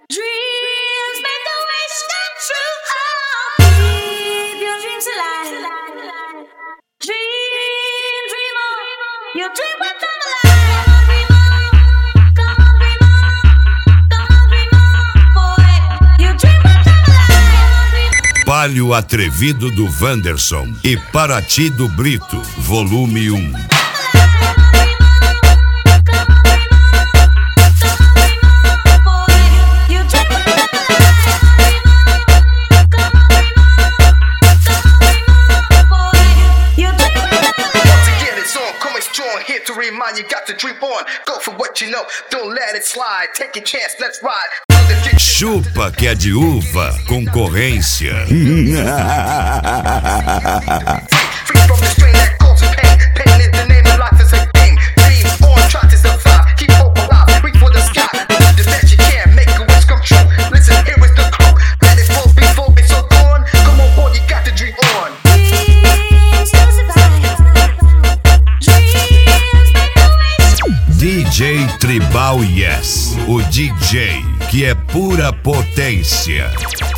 Dreams make the wish come true. Oh, keep your dreams alive. Dream, dream on. Your dream will come alive. Dream on, come on, dream on. Come on, dream on, boy. Your dream will come alive. Palio Atrevido do Wanderson e Paraty do Brito, volume 1. Here to remind you, got to dream on. Go for what you know, don't let it slide. Take a chance, let's ride. Chupa que é de uva, concorrência. Free from the strain that causes pain. Pain is the name of life, is a game. Dream on, try to survive. Keep hope alive, reach for the sky. Do the best you can, make a wish come true. Listen, here is the clue. Let it flow before it's all gone. Come on, boy, you got to dream on. DJ Tribal Yes, o DJ que é pura potência.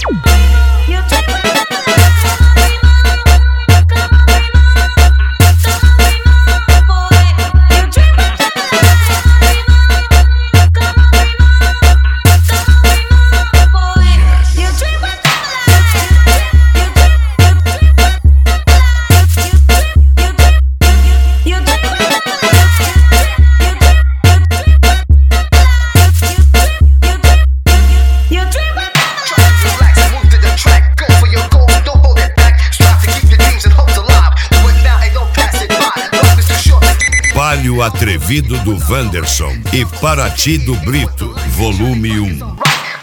Palio Atrevido do Wanderson e Paraty do Brito, volume 1.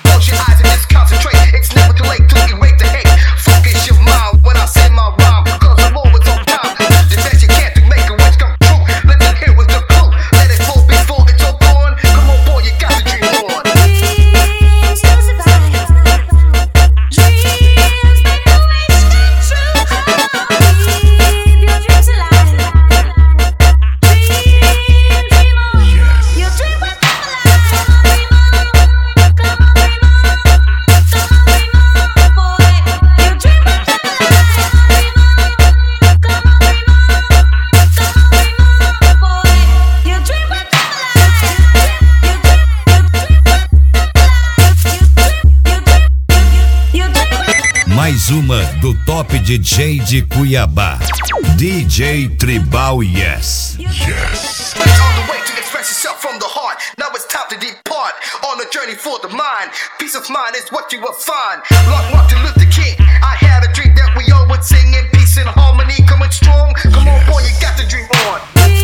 Mais uma do Top DJ de Cuiabá, DJ Tribal Yes. Yes. On the way to express yourself from the heart. Now it's time to depart on a journey for the mind. Peace of mind is what you will find. Like Martin Luther King, I had a dream that we all would sing in peace and harmony, coming strong. Come on, boy, you got to dream on.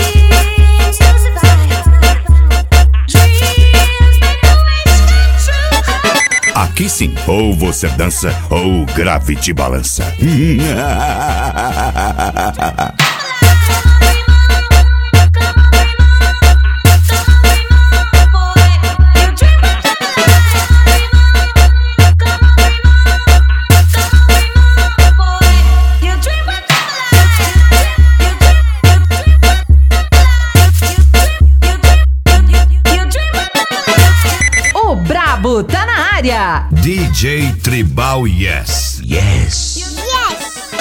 Aqui sim, ou você dança ou o grave te balança. O Brabo tá na área. DJ Tribal Yes. Yes.